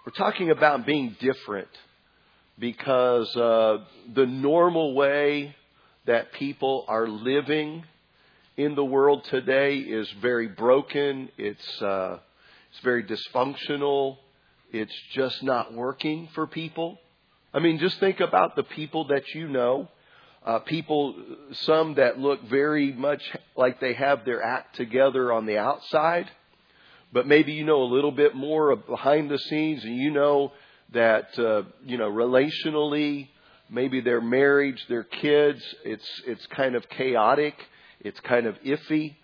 We're talking about being different because the normal way that people are living in the world today is very broken. It's very dysfunctional. It's just not working for people. I mean, just think about the people that you know. People, some that look very much like they have their act together on the outside, but maybe you know a little bit more of behind the scenes, and you know that relationally, maybe their marriage, their kids, it's kind of chaotic, it's kind of iffy.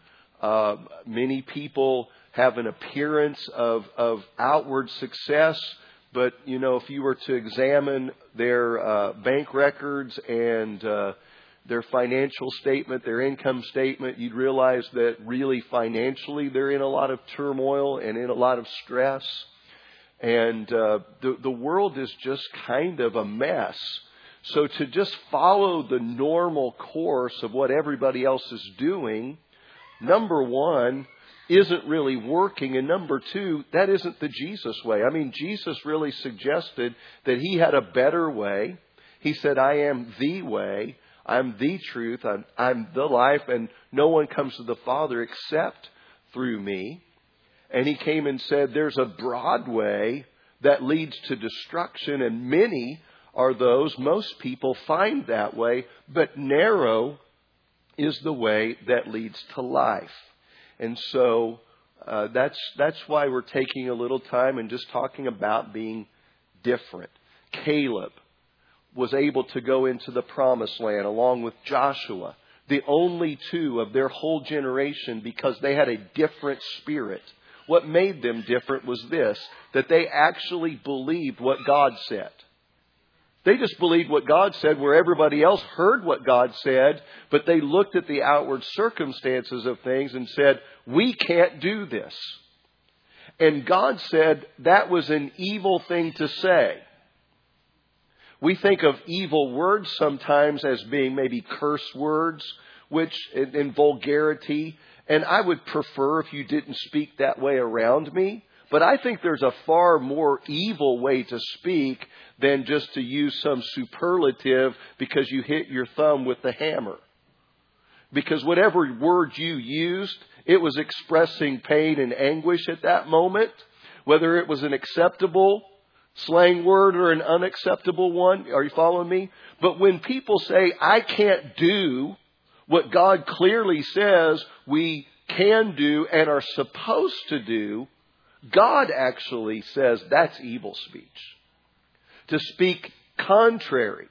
Many people have an appearance of outward success, but if you were to examine their bank records and their financial statement, their income statement, you'd realize that really financially they're in a lot of turmoil and in a lot of stress. And the world is just kind of a mess. So to just follow the normal course of what everybody else is doing, number one, isn't really working. And number two, that isn't the Jesus way. I mean, Jesus really suggested that he had a better way. He said, I am the way. I'm the truth. I'm the life. And no one comes to the Father except through me. And he came and said, there's a broad way that leads to destruction. And many are those, most people find that way. But narrow is the way that leads to life. And so that's why we're taking a little time and just talking about being different. Caleb was able to go into the promised land along with Joshua, the only two of their whole generation, because they had a different spirit. What made them different was this, that they actually believed what God said. They just believed what God said where everybody else heard what God said, but they looked at the outward circumstances of things and said, we can't do this. And God said that was an evil thing to say. We think of evil words sometimes as being maybe curse words, which in vulgarity. And I would prefer if you didn't speak that way around me. But I think there's a far more evil way to speak than just to use some superlative because you hit your thumb with the hammer. Because whatever word you used, it was expressing pain and anguish at that moment. Whether it was an acceptable slang word or an unacceptable one. Are you following me? But when people say, I can't do what God clearly says we can do and are supposed to do, God actually says that's evil speech. To speak contrary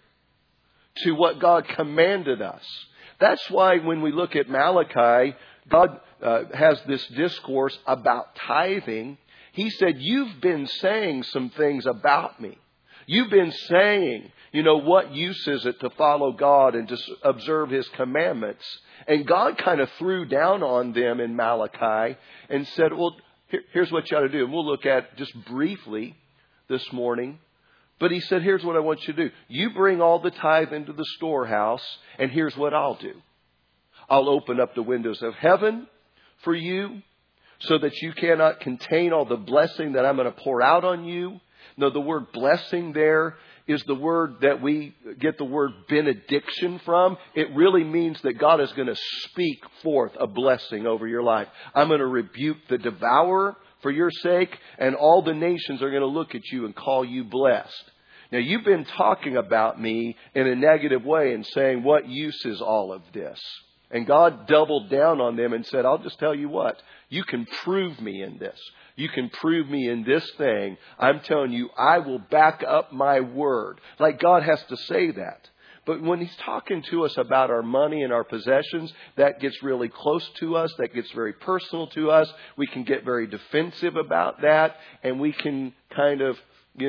to what God commanded us. That's why when we look at Malachi, God has this discourse about tithing. He said, you've been saying some things about me. You've been saying, what use is it to follow God and to observe His commandments? And God kind of threw down on them in Malachi and said, well, here's what you ought to do. And we'll look at just briefly this morning. But He said, here's what I want you to do. You bring all the tithe into the storehouse, and here's what I'll do. I'll open up the windows of heaven for you so that you cannot contain all the blessing that I'm going to pour out on you. No, the word blessing there is the word that we get the word benediction from. It really means that God is going to speak forth a blessing over your life. I'm going to rebuke the devourer for your sake, and all the nations are going to look at you and call you blessed. Now, you've been talking about me in a negative way and saying, what use is all of this? And God doubled down on them and said, I'll just tell you what, you can prove me in this. You can prove me in this thing. I'm telling you, I will back up my word. Like God has to say that. But when He's talking to us about our money and our possessions, that gets really close to us. That gets very personal to us. We can get very defensive about that. And we can kind of,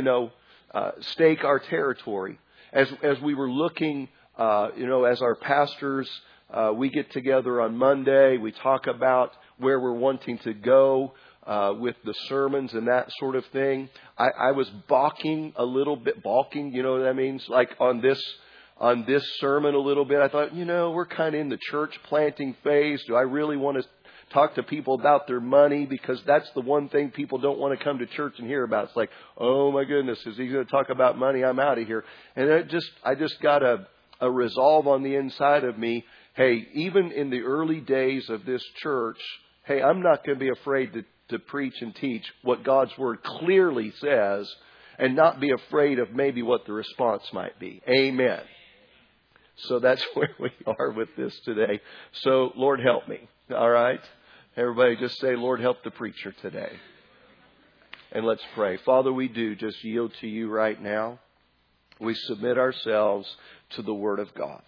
stake our territory. As we were looking, as our pastors, we get together on Monday. We talk about where we're wanting to go with the sermons and that sort of thing. I was balking a little bit. You know what that means? Like on this sermon a little bit. I thought, we're kind of in the church planting phase. Do I really want to talk to people about their money, because that's the one thing people don't want to come to church and hear about. It's like, oh my goodness, is he going to talk about money? I'm out of here. And I just got a resolve on the inside of me. Hey, even in the early days of this church, hey, I'm not going to be afraid to preach and teach what God's Word clearly says, and not be afraid of maybe what the response might be. Amen. So that's where we are with this today. So, Lord, help me. All right? Everybody just say, Lord, help the preacher today. And let's pray. Father, we do just yield to you right now. We submit ourselves to the Word of God.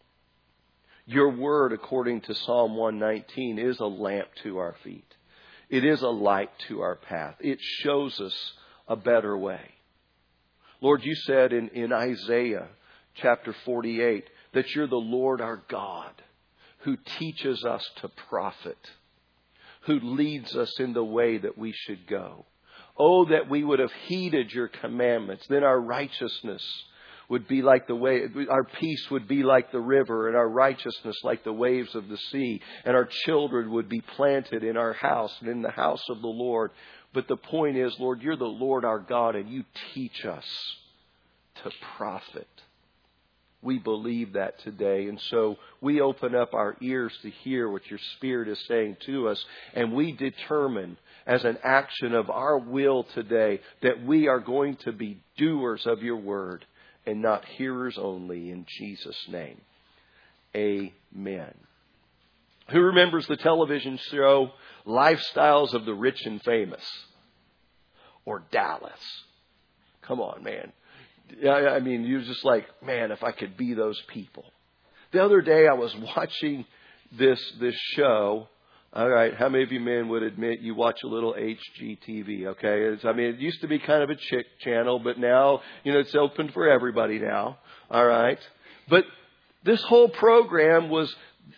Your Word, according to Psalm 119, is a lamp to our feet. It is a light to our path. It shows us a better way. Lord, you said in Isaiah chapter 48 that you're the Lord our God, who teaches us to profit, who leads us in the way that we should go. Oh, that we would have heeded your commandments. Then our righteousness would be like the way, our peace would be like the river, and our righteousness like the waves of the sea. And our children would be planted in our house and in the house of the Lord. But the point is, Lord, you're the Lord our God, and you teach us to profit. We believe that today. And so we open up our ears to hear what your Spirit is saying to us. And we determine as an action of our will today that we are going to be doers of your word and not hearers only, in Jesus' name. Amen. Who remembers the television show Lifestyles of the Rich and Famous? Or Dallas? Come on, man. I mean, you're just like, man, if I could be those people. The other day I was watching this show. All right, how many of you men would admit you watch a little HGTV, okay? It used to be kind of a chick channel, but now, it's open for everybody now. All right? But this whole program was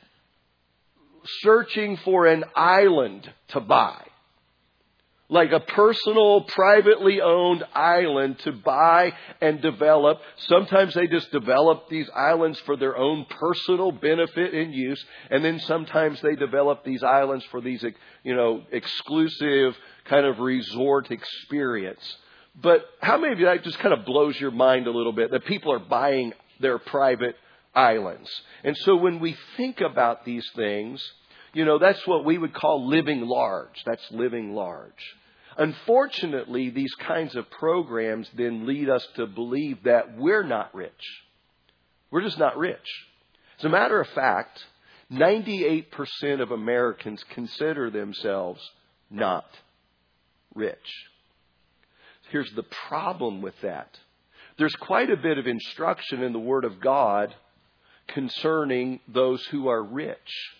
searching for an island to buy. Like a personal, privately owned island to buy and develop. Sometimes they just develop these islands for their own personal benefit and use. And then sometimes they develop these islands for these, exclusive kind of resort experience. But how many of you, that just kind of blows your mind a little bit, that people are buying their private islands? And so when we think about these things, that's what we would call living large. That's living large. Unfortunately, these kinds of programs then lead us to believe that we're not rich. We're just not rich. As a matter of fact, 98% of Americans consider themselves not rich. Here's the problem with that. There's quite a bit of instruction in the Word of God concerning those who are rich.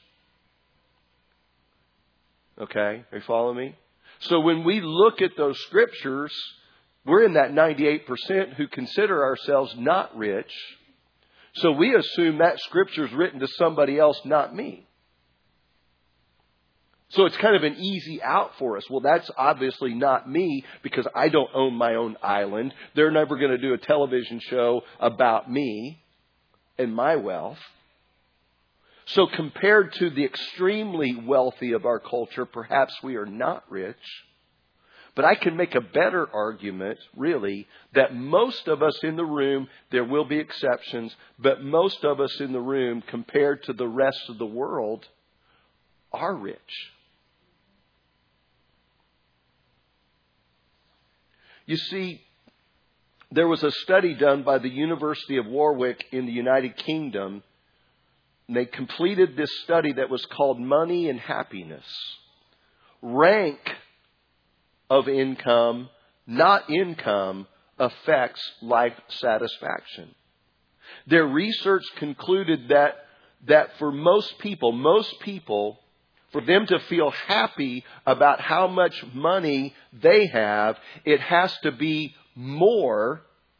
Okay, are you following me? So when we look at those scriptures, we're in that 98% who consider ourselves not rich. So we assume that scripture is written to somebody else, not me. So it's kind of an easy out for us. Well, that's obviously not me because I don't own my own island. They're never going to do a television show about me and my wealth. So compared to the extremely wealthy of our culture, perhaps we are not rich. But I can make a better argument, really, that most of us in the room, there will be exceptions, but most of us in the room, compared to the rest of the world, are rich. You see, there was a study done by the University of Warwick in the United Kingdom. And they completed this study that was called Money and Happiness. Rank of income, not income, affects life satisfaction. Their research concluded that for most people, for them to feel happy about how much money they have, it has to be more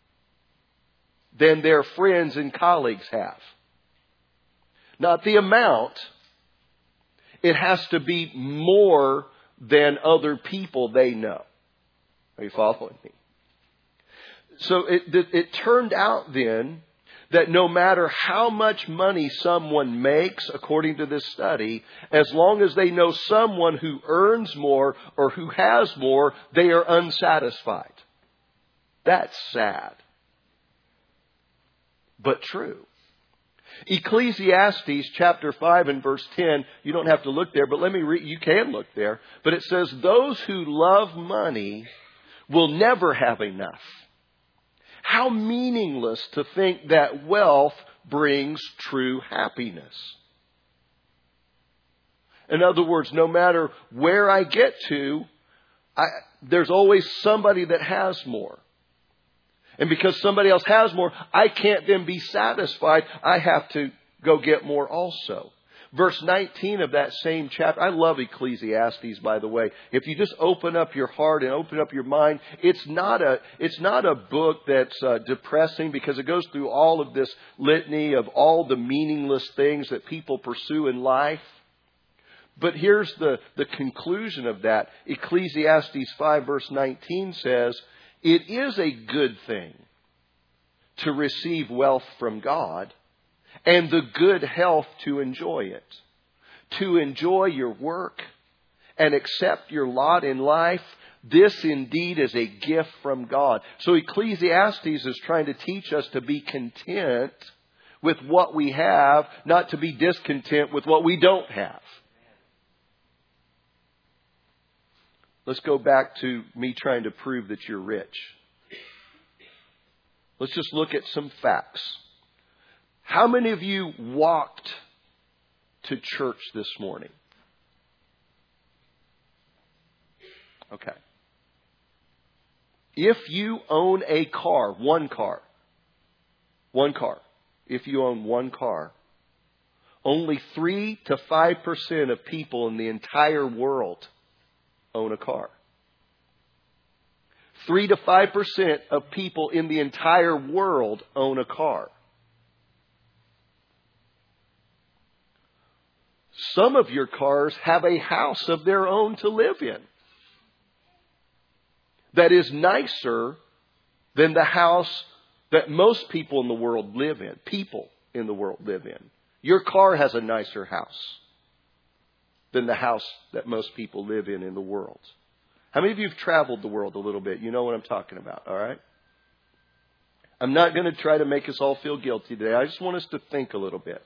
than their friends and colleagues have. Not the amount. It has to be more than other people they know. Are you following me? So it turned out then that no matter how much money someone makes, according to this study, as long as they know someone who earns more or who has more, they are unsatisfied. That's sad, but true. Ecclesiastes chapter 5 and verse 10, you don't have to look there, but let me read, you can look there. But it says, those who love money will never have enough. How meaningless to think that wealth brings true happiness. In other words, no matter where I get to, there's always somebody that has more. And because somebody else has more, I can't then be satisfied. I have to go get more also. Verse 19 of that same chapter. I love Ecclesiastes, by the way. If you just open up your heart and open up your mind, it's not a book that's depressing, because it goes through all of this litany of all the meaningless things that people pursue in life. But here's the conclusion of that. Ecclesiastes 5 verse 19 says, it is a good thing to receive wealth from God and the good health to enjoy it. To enjoy your work and accept your lot in life, this indeed is a gift from God. So Ecclesiastes is trying to teach us to be content with what we have, not to be discontent with what we don't have. Let's go back to me trying to prove that you're rich. Let's just look at some facts. How many of you walked to church this morning? Okay. If you own a car, one car, if you own one car, only 3 to 5% of people in the entire world own a car. 3 to 5% of people in the entire world own a car. Some of your cars have a house of their own to live in that is nicer than the house that most people in the world live in. People in the world live in. Your car has a nicer house than the house that most people live in the world. How many of you have traveled the world a little bit? You know what I'm talking about, all right? I'm not going to try to make us all feel guilty today. I just want us to think a little bit.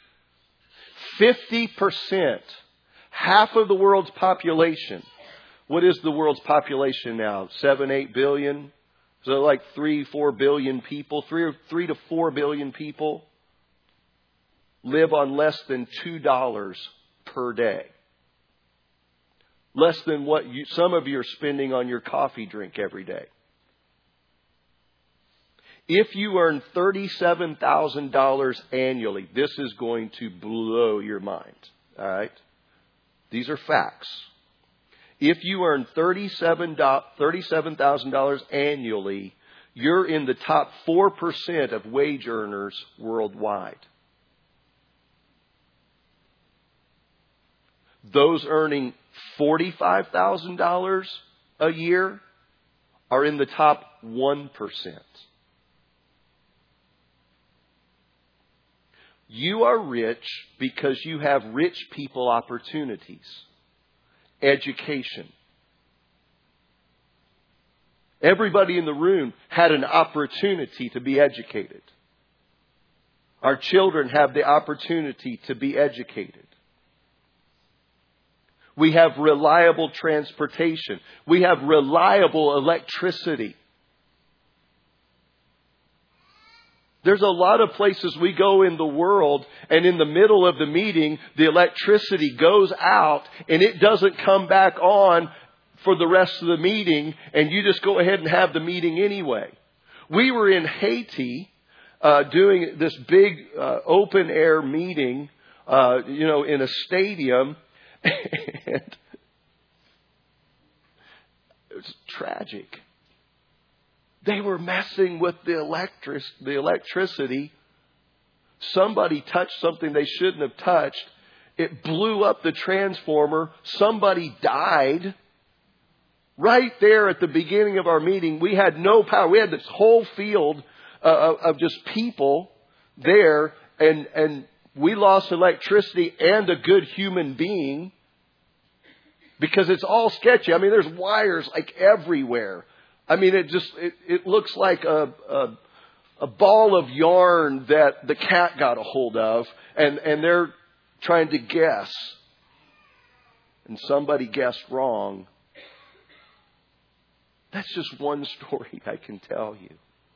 50%, half of the world's population. What is the world's population now? 7, 8 billion? So like 3, 4 billion people, 3 to 4 billion people live on less than $2 per day. Less than what some of you are spending on your coffee drink every day. If you earn $37,000 annually, this is going to blow your mind. All right? These are facts. If you earn $37,000 annually, you're in the top 4% of wage earners worldwide. Those earning $45,000 a year are in the top 1%. You are rich because you have rich people opportunities. Education. Everybody in the room had an opportunity to be educated. Our children have the opportunity to be educated. We have reliable transportation. We have reliable electricity. There's a lot of places we go in the world, and in the middle of the meeting, the electricity goes out and it doesn't come back on for the rest of the meeting, and you just go ahead and have the meeting anyway. We were in Haiti doing this big open air meeting, in a stadium. And it's tragic. They were messing with the electricity. Somebody touched something they shouldn't have touched. It blew up the transformer. Somebody died. Right there at the beginning of our meeting, we had no power. We had this whole field of just people there and we lost electricity and a good human being because it's all sketchy. I mean, there's wires like everywhere. I mean, it looks like a ball of yarn that the cat got a hold of, and they're trying to guess. And somebody guessed wrong. That's just one story I can tell you.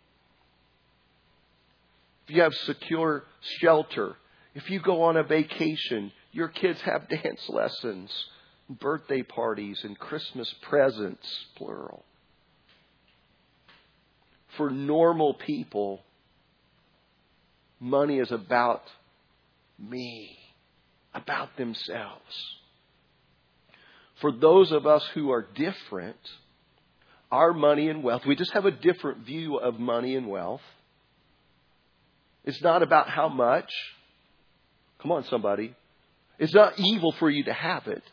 If you have secure shelter, if you go on a vacation, your kids have dance lessons, birthday parties, and Christmas presents, plural. For normal people, money is about me, about themselves. For those of us who are different, our money and wealth, we just have a different view of money and wealth. It's not about how much. Come on, somebody. It's not evil for you to have it.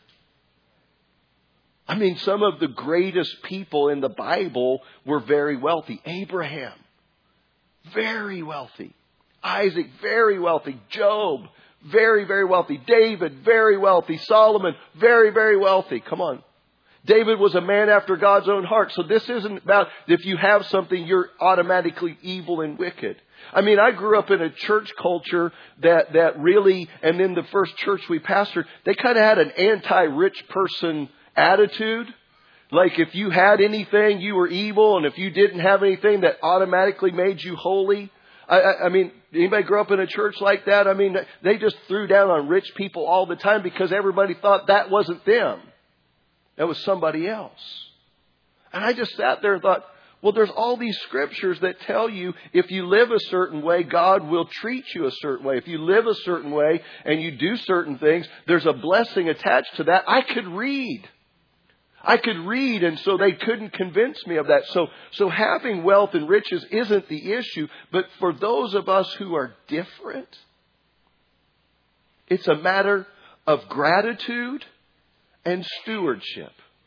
I mean, some of the greatest people in the Bible were very wealthy. Abraham, very wealthy. Isaac, very wealthy. Job, very, very wealthy. David, very wealthy. Solomon, very, very wealthy. Come on. David was a man after God's own heart. So this isn't about if you have something, you're automatically evil and wicked. I mean, I grew up in a church culture that really, and in the first church we pastored, they kind of had an anti-rich person attitude. Like if you had anything, you were evil. And if you didn't have anything, that automatically made you holy. I mean, anybody grow up in a church like that? I mean, they just threw down on rich people all the time because everybody thought that wasn't them. That was somebody else. And I just sat there and thought, well, there's all these scriptures that tell you if you live a certain way, God will treat you a certain way. If you live a certain way and you do certain things, there's a blessing attached to that. I could read, and so they couldn't convince me of that. So having wealth and riches isn't the issue. But for those of us who are different, it's a matter of gratitude and stewardship.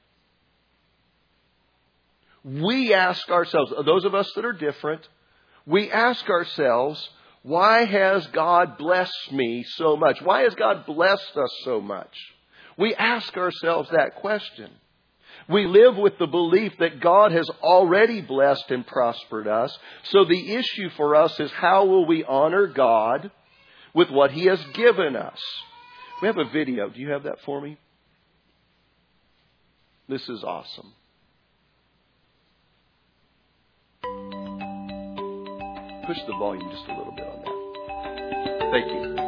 We ask ourselves, those of us that are different, we ask ourselves, why has God blessed me so much? Why has God blessed us so much? We ask ourselves that question. We live with the belief that God has already blessed and prospered us. So the issue for us is how will we honor God with what He has given us? We have a video. Do you have that for me? This is awesome. Push the volume just a little bit on that. Thank you.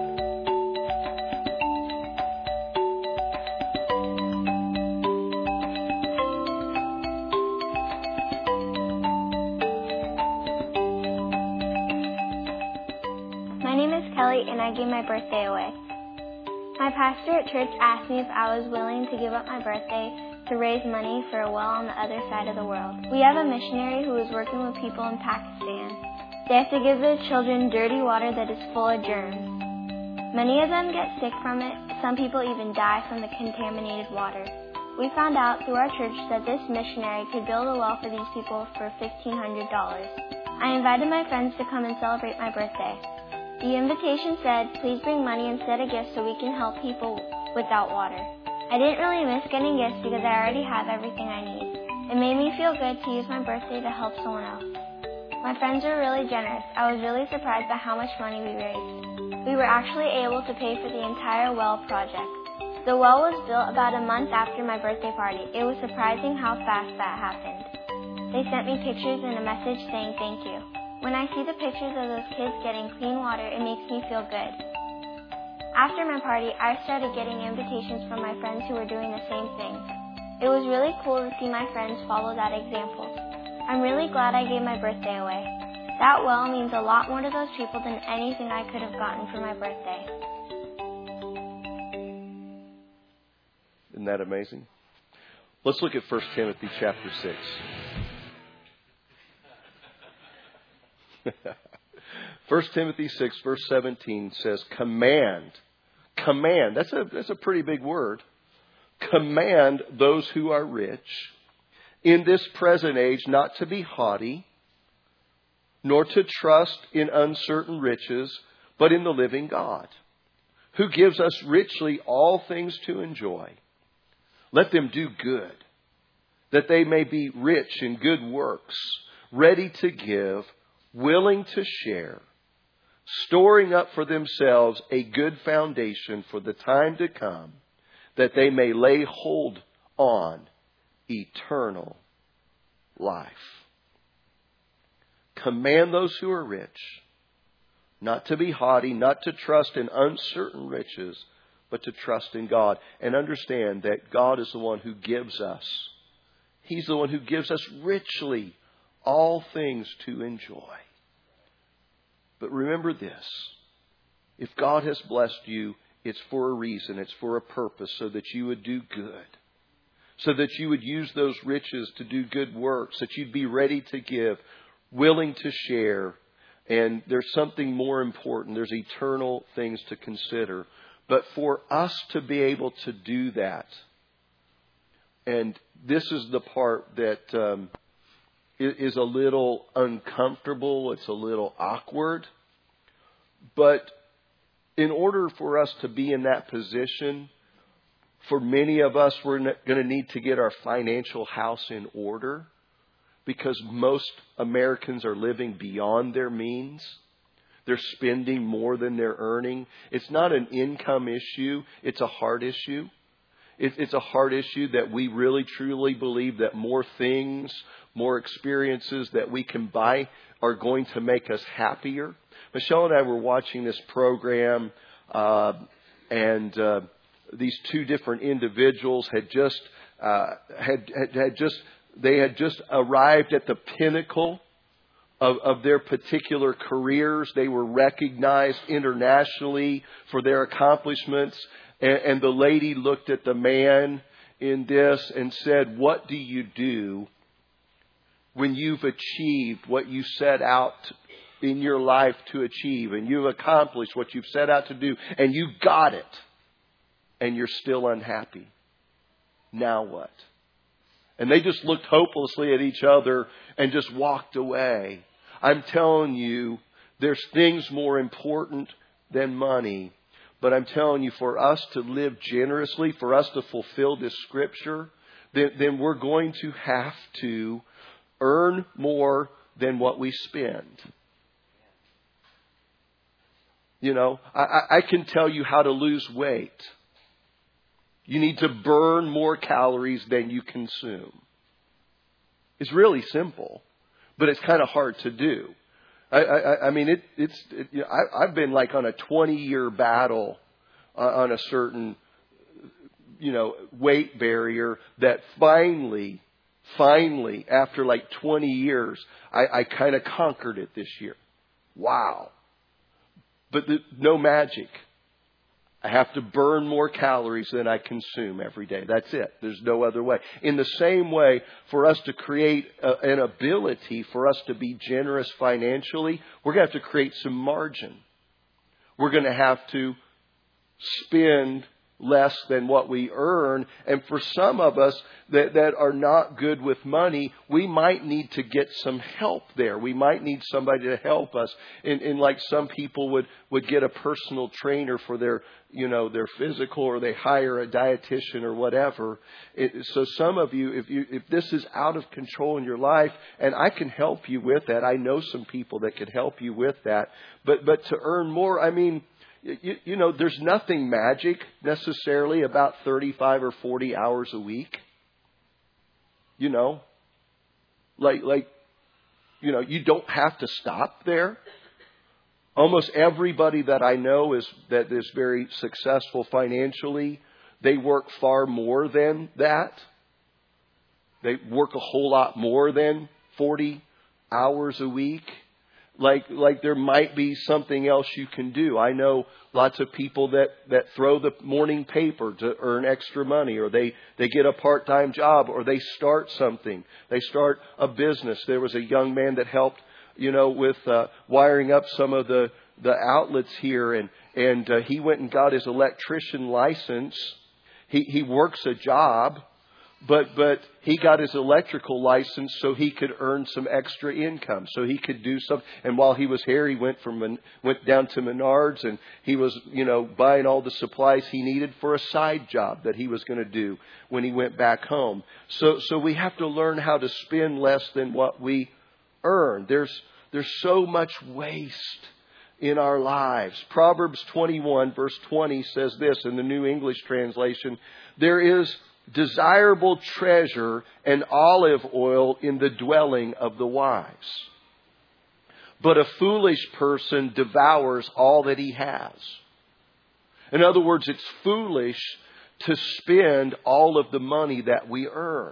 My name is Kelly and I gave my birthday away. My pastor at church asked me if I was willing to give up my birthday to raise money for a well on the other side of the world. We have a missionary who is working with people in Pakistan. They have to give their children dirty water that is full of germs. Many of them get sick from it. Some people even die from the contaminated water. We found out through our church that this missionary could build a well for these people for $1,500. I invited my friends to come and celebrate my birthday. The invitation said, please bring money instead of gifts so we can help people without water. I didn't really miss getting gifts because I already have everything I need. It made me feel good to use my birthday to help someone else. My friends were really generous. I was really surprised by how much money we raised. We were actually able to pay for the entire well project. The well was built about a month after my birthday party. It was surprising how fast that happened. They sent me pictures and a message saying thank you. When I see the pictures of those kids getting clean water, it makes me feel good. After my party, I started getting invitations from my friends who were doing the same thing. It was really cool to see my friends follow that example. I'm really glad I gave my birthday away. That well means a lot more to those people than anything I could have gotten for my birthday. Isn't that amazing? Let's look at 1 Timothy chapter 6. 1 Timothy 6 verse 17 says, command. That's a pretty big word. Command those who are rich in this present age not to be haughty, nor to trust in uncertain riches, but in the living God, who gives us richly all things to enjoy. Let them do good, that they may be rich in good works, ready to give, willing to share, storing up for themselves a good foundation for the time to come, that they may lay hold on eternal life. Command those who are rich not to be haughty, not to trust in uncertain riches, but to trust in God. And understand that God is the one who gives us. He's the one who gives us richly all things to enjoy. But remember this. If God has blessed you, it's for a reason. It's for a purpose, so that you would do good. So that you would use those riches to do good works. That you'd be ready to give, willing to share. And there's something more important. There's eternal things to consider. But for us to be able to do that, and this is the part that is a little uncomfortable. It's a little awkward. But in order for us to be in that position, for many of us, we're going to need to get our financial house in order, because most Americans are living beyond their means. They're spending more than they're earning. It's not an income issue. It's a heart issue. It's a heart issue that we really truly believe that more things, more experiences that we can buy are going to make us happier. Michelle and I were watching this program, and these two different individuals had just arrived at the pinnacle of their particular careers. They were recognized internationally for their accomplishments. And the lady looked at the man in this and said, "What do you do when you've achieved what you set out in your life to achieve, and you've accomplished what you've set out to do, and you got it, and you're still unhappy? Now what?" And they just looked hopelessly at each other and just walked away. I'm telling you, there's things more important than money. But I'm telling you, for us to live generously, for us to fulfill this scripture, then we're going to have to earn more than what we spend. You know, I can tell you how to lose weight. You need to burn more calories than you consume. It's really simple, but it's kind of hard to do. I mean, I've been like on a 20-year battle on a certain, weight barrier that finally, after like 20 years, I kind of conquered it this year. Wow. But no magic. I have to burn more calories than I consume every day. That's it. There's no other way. In the same way, for us to create an ability for us to be generous financially, we're going to have to create some margin. We're going to have to spend less than what we earn. And for some of us that are not good with money, we might need to get some help there. We might need somebody to help us. And like some people would get a personal trainer for their physical, or they hire a dietitian or whatever. So some of you, if this is out of control in your life, and I can help you with that. I know some people that can help you with that. But to earn more, I mean, there's nothing magic necessarily about 35 or 40 hours a week. You don't have to stop there. Almost everybody that I know that is very successful financially, they work far more than that. They work a whole lot more than 40 hours a week. Like there might be something else you can do. I know lots of people that throw the morning paper to earn extra money, or they get a part-time job, or they start something. They start a business. There was a young man that helped, with wiring up some of the outlets here, and he went and got his electrician license. He works a job, But he got his electrical license so he could earn some extra income, so he could do something. And while he was here, he went down to Menards, and he was, buying all the supplies he needed for a side job that he was going to do when he went back home. So we have to learn how to spend less than what we earn. There's so much waste in our lives. Proverbs 21 verse 20 says this in the New English translation: there is desirable treasure and olive oil in the dwelling of the wise, but a foolish person devours all that he has. In other words, it's foolish to spend all of the money that we earn.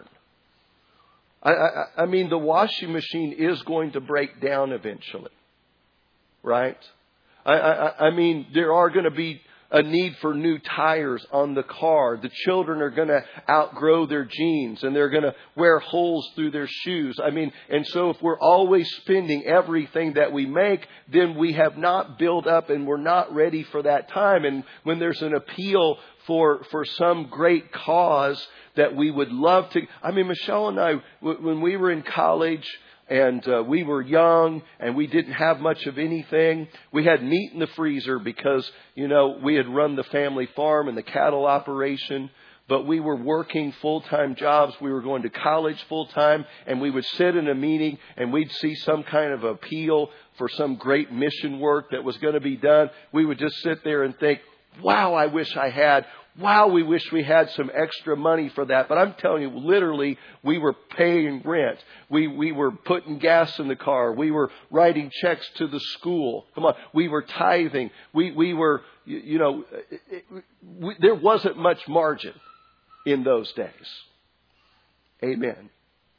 I mean, the washing machine is going to break down eventually, right? I mean, there are going to be a need for new tires on the car. The children are going to outgrow their jeans, and they're going to wear holes through their shoes. I mean, and so if we're always spending everything that we make, then we have not built up and we're not ready for that time. And when there's an appeal for some great cause that we would love to. I mean, Michelle and I, when we were in college, and we were young and we didn't have much of anything. We had meat in the freezer because, we had run the family farm and the cattle operation. But we were working full-time jobs. We were going to college full-time. And we would sit in a meeting and we'd see some kind of appeal for some great mission work that was going to be done. We would just sit there and think, wow, I wish I had. Wow, we wish we had some extra money for that. But I'm telling you, literally, we were paying rent. We were putting gas in the car. We were writing checks to the school. Come on. We were tithing. We were, there wasn't much margin in those days. Amen.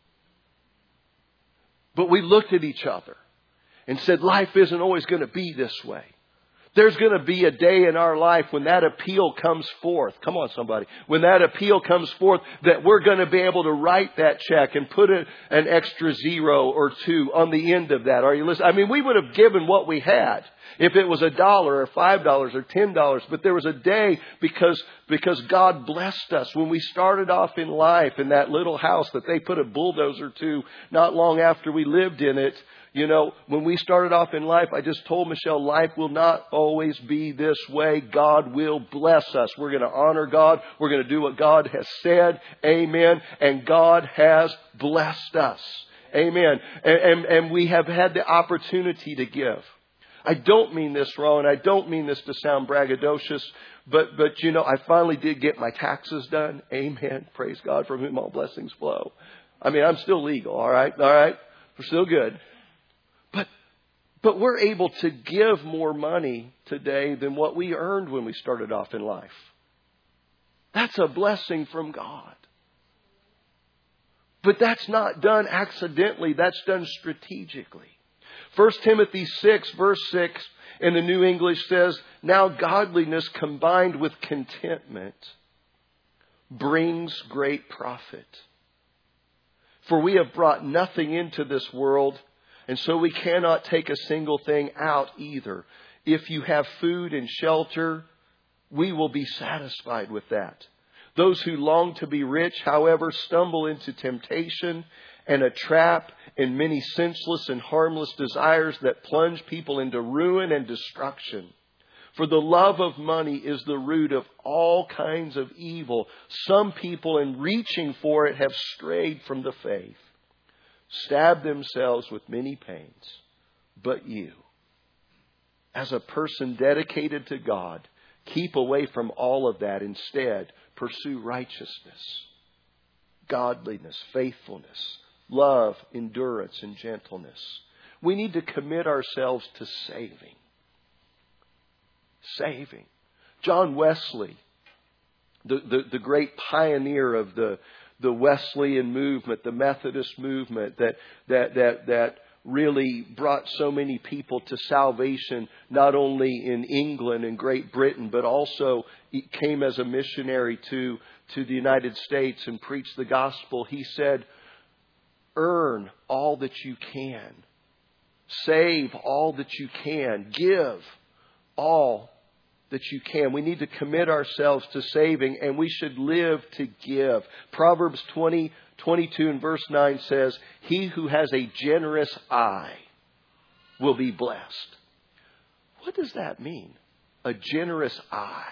But we looked at each other and said, life isn't always going to be this way. There's going to be a day in our life when that appeal comes forth. Come on, somebody. When that appeal comes forth, that we're going to be able to write that check and put an extra 0 or 2 on the end of that. Are you listening? I mean, we would have given what we had. If it was $1 or $5 or $10, but there was a day because God blessed us when we started off in life in that little house that they put a bulldozer to not long after we lived in it. When we started off in life, I just told Michelle, life will not always be this way. God will bless us. We're going to honor God. We're going to do what God has said. Amen. And God has blessed us. Amen. And we have had the opportunity to give. I don't mean this wrong, and I don't mean this to sound braggadocious, but I finally did get my taxes done. Amen. Praise God, from whom all blessings flow. I mean, I'm still legal. All right. We're still good. But we're able to give more money today than what we earned when we started off in life. That's a blessing from God. But that's not done accidentally. That's done strategically. 1 Timothy 6 verse 6 in the New English says, now godliness combined with contentment brings great profit. For we have brought nothing into this world, and so we cannot take a single thing out either. If you have food and shelter, we will be satisfied with that. Those who long to be rich, however, stumble into temptation and a trap and many senseless and harmless desires that plunge people into ruin and destruction. For the love of money is the root of all kinds of evil. Some people, in reaching for it, have strayed from the faith, stabbed themselves with many pains. But you, as a person dedicated to God, keep away from all of that. Instead, pursue righteousness, godliness, faithfulness, love, endurance, and gentleness. We need to commit ourselves to saving. John Wesley, the great pioneer of the Wesleyan movement, the Methodist movement that really brought so many people to salvation, not only in England and Great Britain, but also came as a missionary to the United States and preached the gospel. He said, earn all that you can. Save all that you can. Give all that you can. We need to commit ourselves to saving, and we should live to give. Proverbs 20:22 and verse 9 says, he who has a generous eye will be blessed. What does that mean? A generous eye.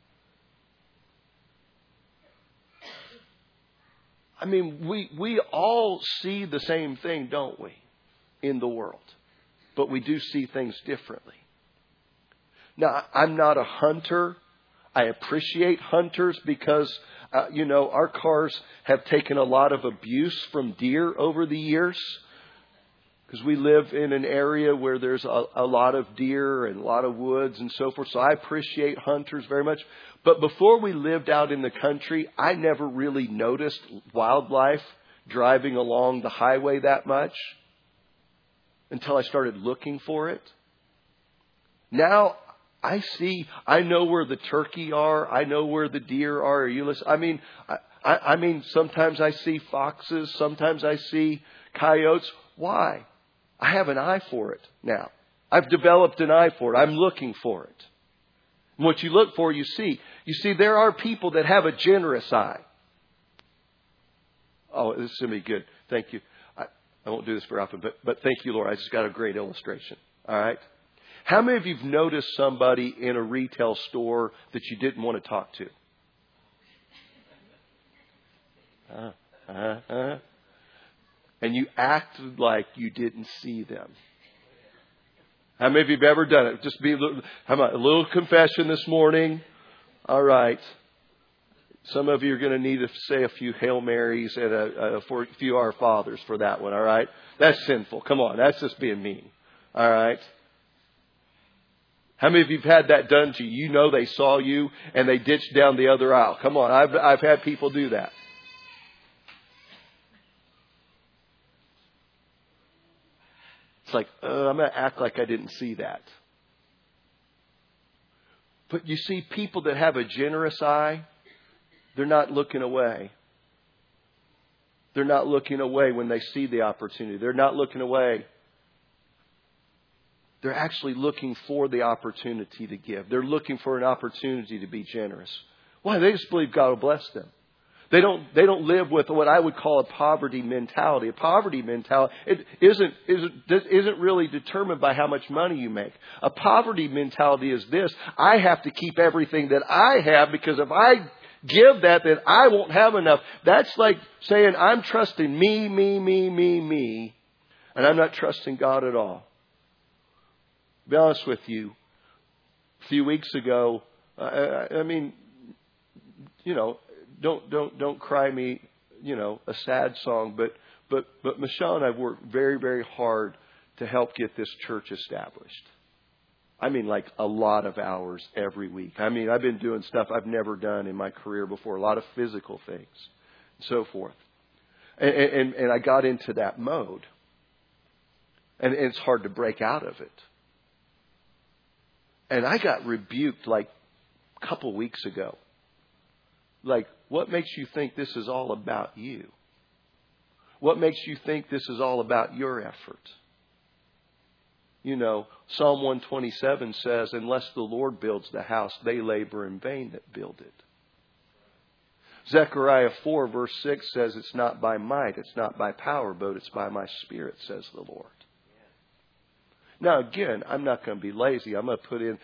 I mean, we all see the same thing, don't we, in the world? But we do see things differently. Now, I'm not a hunter. I appreciate hunters because, our cars have taken a lot of abuse from deer over the years. Because we live in an area where there's a lot of deer and a lot of woods and so forth. So I appreciate hunters very much. But before we lived out in the country, I never really noticed wildlife driving along the highway that much until I started looking for it. Now I know where the turkey are. I know where the deer are. I mean, sometimes I see foxes. Sometimes I see coyotes. Why? I have an eye for it now. I've developed an eye for it. I'm looking for it. And what you look for, you see. You see, there are people that have a generous eye. Oh, this is going to be good. Thank you. I won't do this very often, but thank you, Lord. I just got a great illustration. All right. How many of you have noticed somebody in a retail store that you didn't want to talk to? And you acted like you didn't see them. How many of you have ever done it? Just be a little confession this morning. All right. Some of you are going to need to say a few Hail Marys and a few Our Fathers for that one. All right. That's sinful. Come on. That's just being mean. All right. How many of you have had that done to you? You know they saw you and they ditched down the other aisle. Come on. I've had people do that. It's like, I'm going to act like I didn't see that. But you see, people that have a generous eye, they're not looking away. They're not looking away when they see the opportunity. They're not looking away. They're actually looking for the opportunity to give. They're looking for an opportunity to be generous. Why? They just believe God will bless them. They don't live with what I would call a poverty mentality. A poverty mentality isn't really determined by how much money you make. A poverty mentality is this: I have to keep everything that I have, because if I give that, then I won't have enough. That's like saying I'm trusting me, and I'm not trusting God at all. To be honest with you, a few weeks ago, Don't cry me, a sad song. But Michelle and I worked very, very hard to help get this church established. I mean, like a lot of hours every week. I mean, I've been doing stuff I've never done in my career before. A lot of physical things, and so forth. And I got into that mode. And it's hard to break out of it. And I got rebuked like a couple weeks ago. Like, what makes you think this is all about you? What makes you think this is all about your effort? Psalm 127 says, unless the Lord builds the house, they labor in vain that build it. Zechariah 4 verse 6 says, it's not by might, it's not by power, but it's by my Spirit, says the Lord. Now, again, I'm not going to be lazy. I'm going to put in,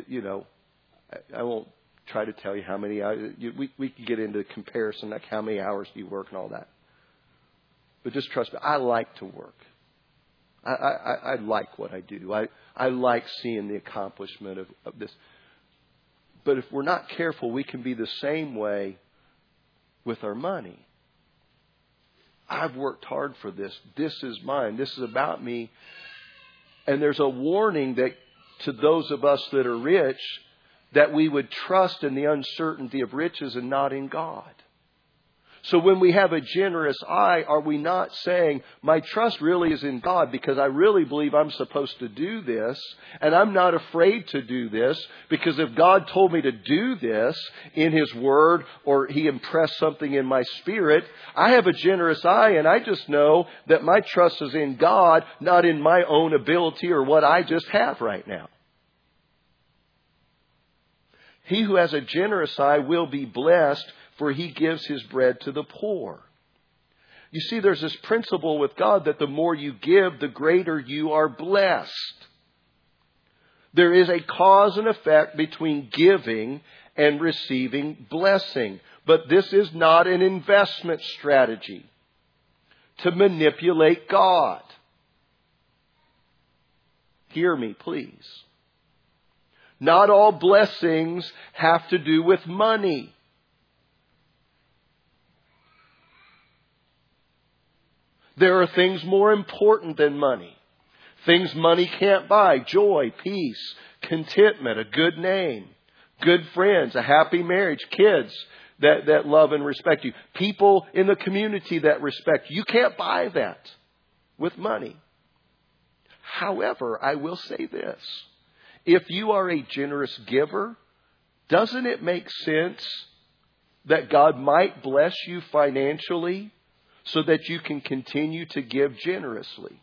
I won't try to tell you how many hours. We can get into comparison, like how many hours do you work and all that. But just trust me, I like to work. I like what I do. I like seeing the accomplishment of this. But if we're not careful, we can be the same way with our money. I've worked hard for this. This is mine. This is about me. And there's a warning that to those of us that are rich, that we would trust in the uncertainty of riches and not in God. So when we have a generous eye, are we not saying, my trust really is in God because I really believe I'm supposed to do this, and I'm not afraid to do this because if God told me to do this in His Word or He impressed something in my spirit, I have a generous eye and I just know that my trust is in God, not in my own ability or what I just have right now. He who has a generous eye will be blessed, for he gives his bread to the poor. You see, there's this principle with God that the more you give, the greater you are blessed. There is a cause and effect between giving and receiving blessing. But this is not an investment strategy to manipulate God. Hear me, please. Not all blessings have to do with money. There are things more important than money. Things money can't buy. Joy, peace, contentment, a good name, good friends, a happy marriage, kids that love and respect you. People in the community that respect you. You can't buy that with money. However, I will say this. If you are a generous giver, doesn't it make sense that God might bless you financially so that you can continue to give generously?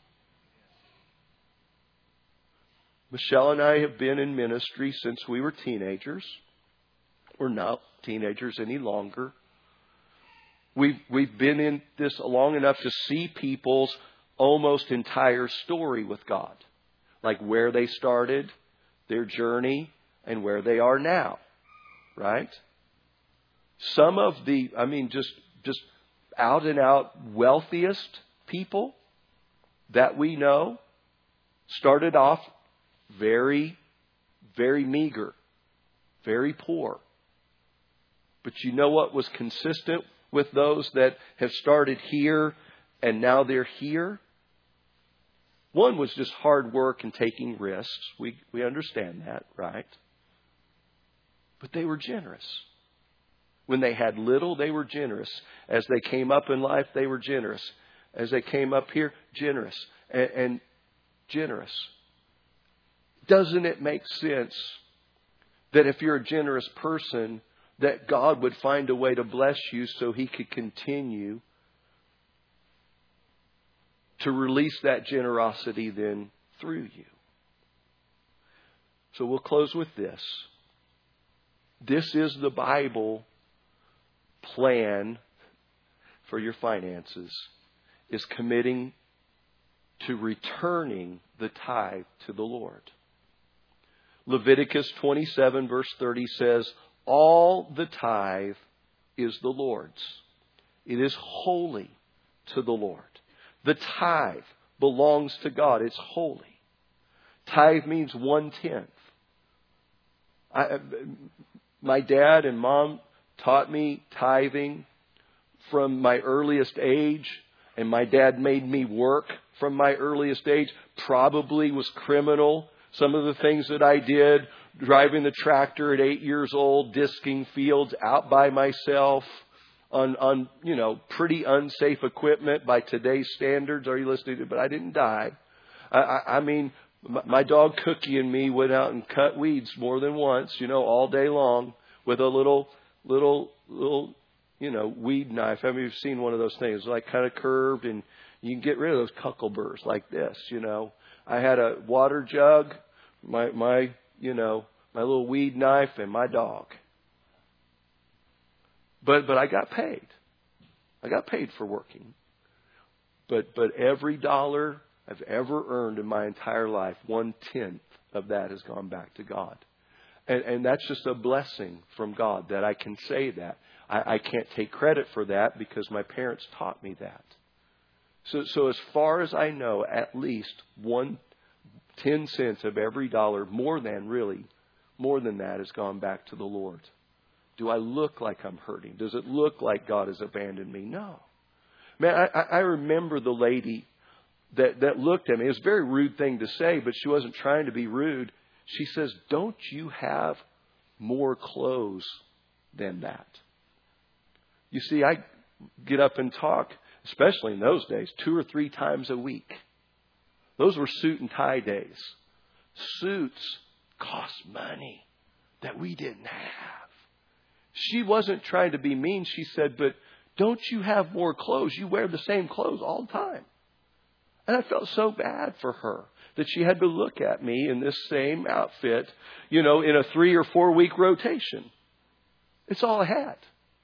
Michelle and I have been in ministry since we were teenagers. We're not teenagers any longer. We've been in this long enough to see people's almost entire story with God. Like where they started, their journey, and where they are now. Right? Some of the, just out and out wealthiest people that we know started off very, very meager, very poor. But you know what was consistent with those that have started here and now they're here? One was just hard work and taking risks. We understand that, right? But they were generous. When they had little, they were generous. As they came up in life, they were generous. As they came up here, generous. And generous. Doesn't it make sense that if you're a generous person, that God would find a way to bless you so He could continue to release that generosity then through you? So we'll close with this. This is the Bible plan for your finances, is committing to returning the tithe to the Lord. Leviticus 27 verse 30 says, all the tithe is the Lord's. It is holy to the Lord. The tithe belongs to God. It's holy. Tithe means 1/10. My dad and mom taught me tithing from my earliest age, and my dad made me work from my earliest age. Probably was criminal. Some of the things that I did, driving the tractor at 8 years old, disking fields out by myself on pretty unsafe equipment by today's standards. Are you listening to me? But I didn't die. My dog Cookie and me went out and cut weeds more than once, all day long with a little weed knife. I mean, you've seen one of those things, like kind of curved, and you can get rid of those cuckleburs like this, I had a water jug, my little weed knife, and my dog. But I got paid. I got paid for working. But every dollar I've ever earned in my entire life, 1/10 of that has gone back to God. And that's just a blessing from God that I can say that. I can't take credit for that because my parents taught me that. So as far as I know, at least 10 cents of every dollar, more than that, has gone back to the Lord. Do I look like I'm hurting? Does it look like God has abandoned me? No. Man, I remember the lady that looked at me. It was a very rude thing to say, but she wasn't trying to be rude. She says, don't you have more clothes than that? You see, I get up and talk, especially in those days, 2 or 3 times a week. Those were suit and tie days. Suits cost money that we didn't have. She wasn't trying to be mean. She said, but don't you have more clothes? You wear the same clothes all the time. And I felt so bad for her that she had to look at me in this same outfit, in a 3 or 4 week rotation. It's all I had.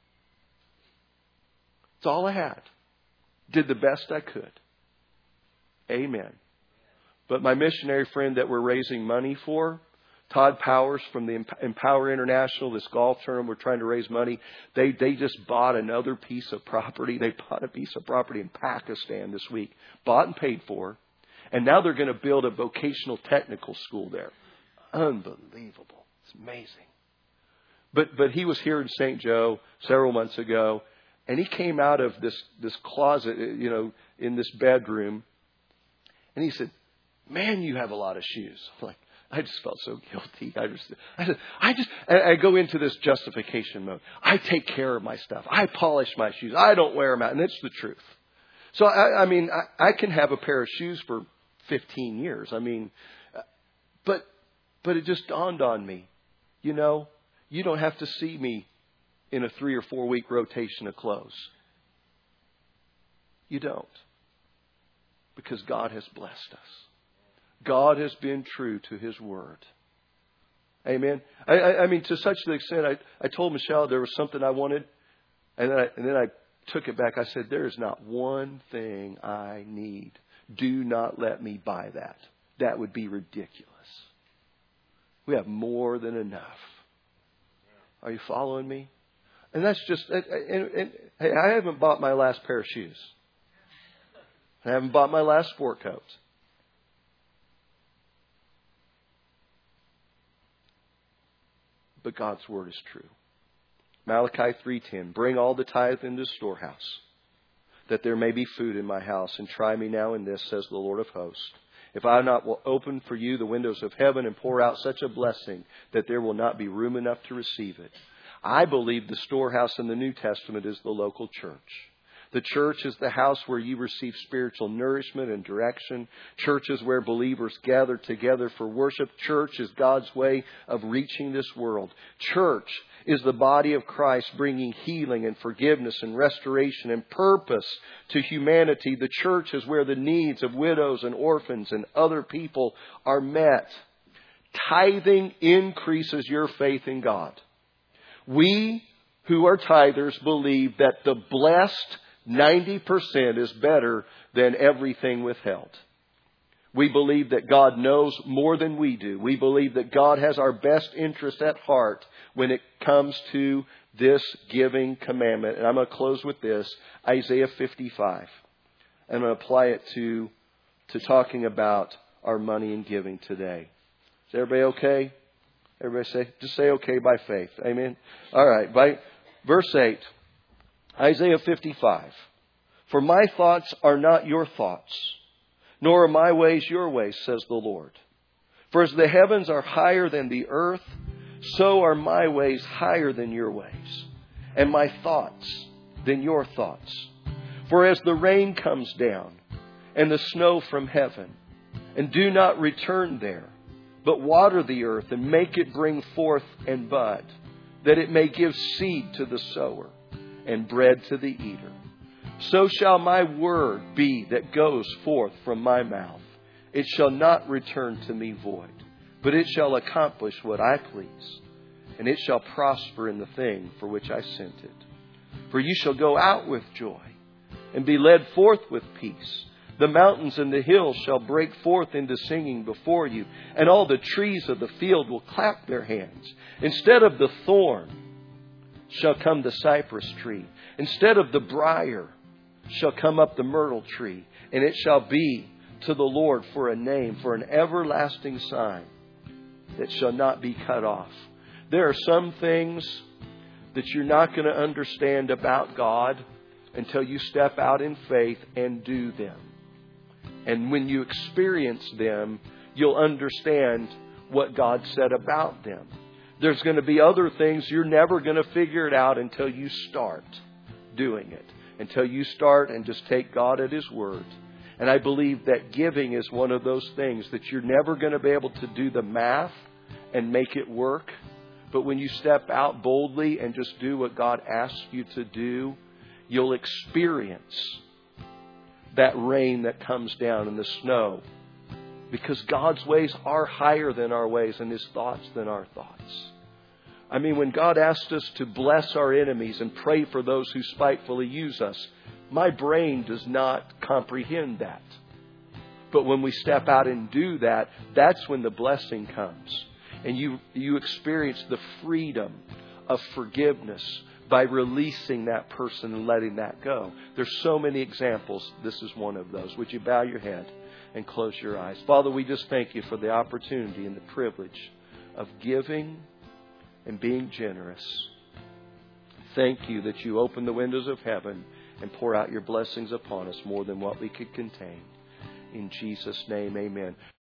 It's all I had. Did the best I could. Amen. But my missionary friend that we're raising money for, Todd Powers from the Empower International, this golf tournament, we're trying to raise money. They just bought another piece of property. They bought a piece of property in Pakistan this week. Bought and paid for. And now they're going to build a vocational technical school there. Unbelievable. It's amazing. But he was here in St. Joe several months ago. And he came out of this closet, in this bedroom. And he said, "Man, you have a lot of shoes." I'm like, I just felt so guilty. I go into this justification mode. I take care of my stuff. I polish my shoes. I don't wear them out. And it's the truth. So, I can have a pair of shoes for 15 years. But it just dawned on me, you don't have to see me in a 3 or 4 week rotation of clothes. You don't. Because God has blessed us. God has been true to His Word. Amen. To such an extent, I told Michelle there was something I wanted, and then I took it back. I said, "There is not one thing I need. Do not let me buy that. That would be ridiculous. We have more than enough." Are you following me? And that's just, hey, I haven't bought my last pair of shoes. I haven't bought my last sport coat. But God's Word is true. Malachi 3:10, "Bring all the tithe into the storehouse, that there may be food in my house, and try me now in this, says the Lord of hosts. If I not will open for you the windows of heaven and pour out such a blessing that there will not be room enough to receive it." I believe the storehouse in the New Testament is the local church. The church is the house where you receive spiritual nourishment and direction. Church is where believers gather together for worship. Church is God's way of reaching this world. Church is the body of Christ, bringing healing and forgiveness and restoration and purpose to humanity. The church is where the needs of widows and orphans and other people are met. Tithing increases your faith in God. We who are tithers believe that the blessed 90% is better than everything withheld. We believe that God knows more than we do. We believe that God has our best interest at heart when it comes to this giving commandment. And I'm going to close with this, Isaiah 55. I'm going to apply it to talking about our money and giving today. Is everybody okay? Everybody just say okay by faith. Amen. All right. By verse 8. Isaiah 55. "For my thoughts are not your thoughts, nor are my ways your ways, says the Lord. For as the heavens are higher than the earth, so are my ways higher than your ways, and my thoughts than your thoughts. For as the rain comes down and the snow from heaven, and do not return there, but water the earth and make it bring forth and bud, that it may give seed to the sower and bread to the eater, so shall my word be that goes forth from my mouth. It shall not return to me void, but it shall accomplish what I please, and it shall prosper in the thing for which I sent it. For you shall go out with joy and be led forth with peace. The mountains and the hills shall break forth into singing before you, and all the trees of the field will clap their hands. Instead of the thorn shall come the cypress tree. Instead of the briar shall come up the myrtle tree. And it shall be to the Lord for a name, for an everlasting sign that shall not be cut off. There are some things that you're not going to understand about God until you step out in faith and do them. And when you experience them, you'll understand what God said about them. There's going to be other things you're never going to figure it out until you start doing it. Until you start and just take God at His word. And I believe that giving is one of those things that you're never going to be able to do the math and make it work. But when you step out boldly and just do what God asks you to do, you'll experience that rain that comes down and the snow Because God's ways are higher than our ways and His thoughts than our thoughts. I mean, when God asked us to bless our enemies and pray for those who spitefully use us, my brain does not comprehend that. But when we step out and do that, that's when the blessing comes. And you experience the freedom of forgiveness by releasing that person and letting that go. There's so many examples. This is one of those. Would you bow your head and close your eyes? Father, we just thank You for the opportunity and the privilege of giving and being generous. Thank You that You open the windows of heaven and pour out Your blessings upon us more than what we could contain. In Jesus' name, amen.